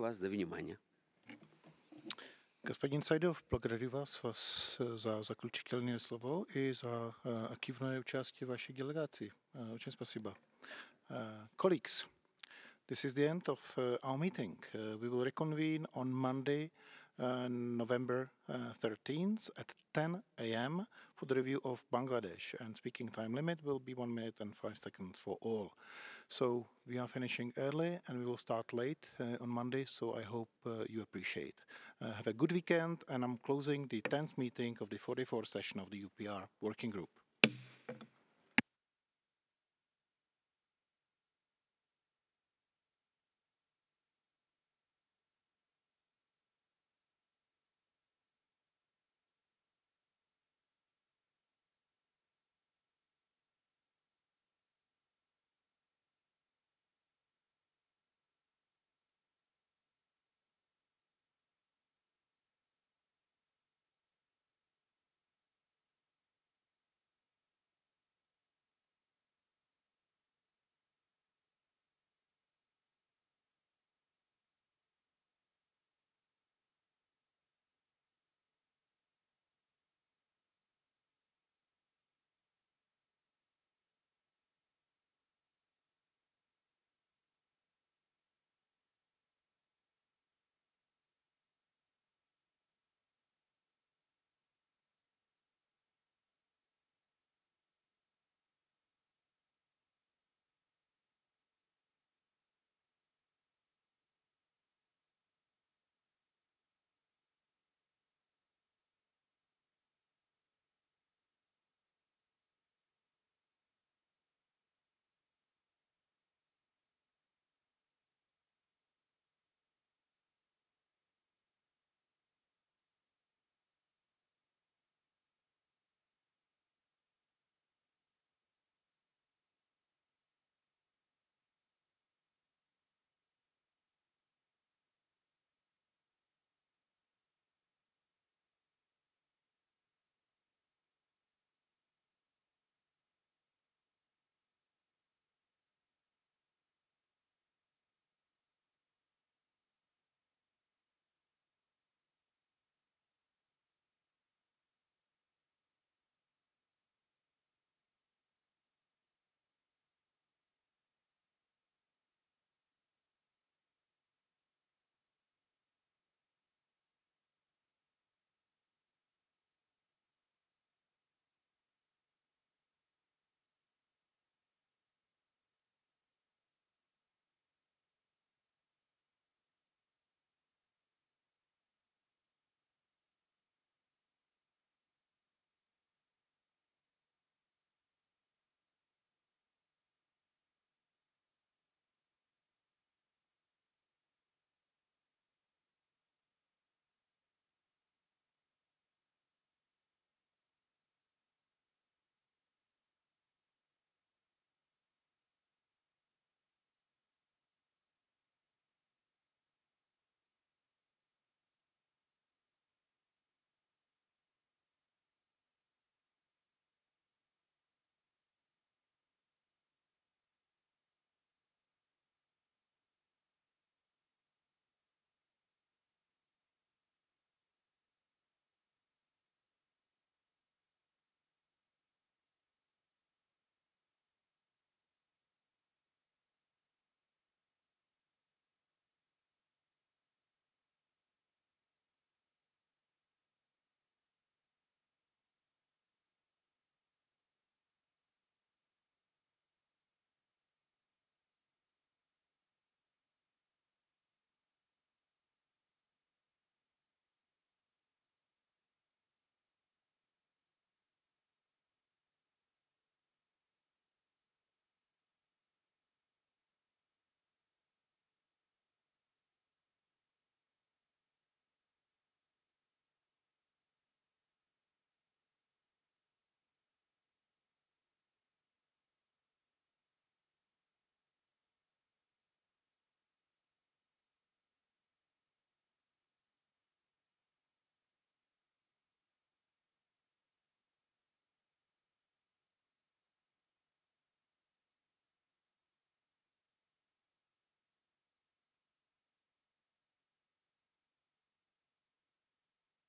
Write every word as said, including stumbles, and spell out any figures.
вас за внимание. Господин Сайдов, благодарю вас, вас за заключительное слово и за активное участие в вашей делегации. Очень спасибо. Uh, colleagues, this is the end of uh, our meeting. Uh, we will reconvene on Monday, uh, November uh, thirteenth at ten a m for the review of Bangladesh. And speaking time limit will be one minute and five seconds for all. So we are finishing early and we will start late uh, on Monday. So I hope uh, you appreciate. Uh, have a good weekend. And I'm closing the tenth meeting of the forty-fourth session of the U P R Working Group.